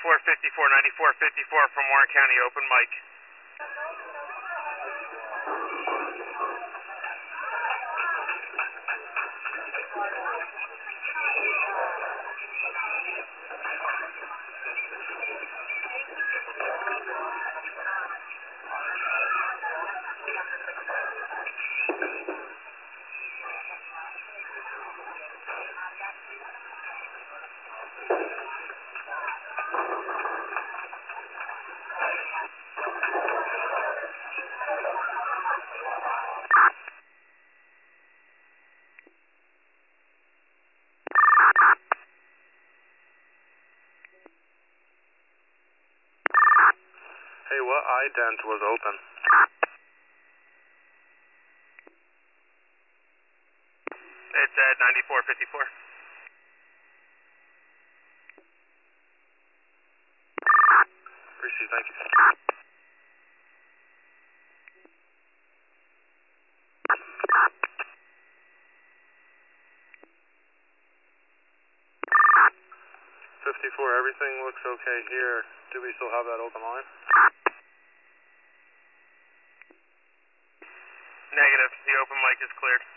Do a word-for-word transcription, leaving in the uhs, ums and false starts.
ninety-four fifty-four, ninety-four fifty-four from Warren County, open mic. Hey, what ident was open? It's at ninety-four fifty-four. Appreciate it, thank you. fifty-four, everything looks okay here. Do we still have that open line? Negative. The open mic is cleared.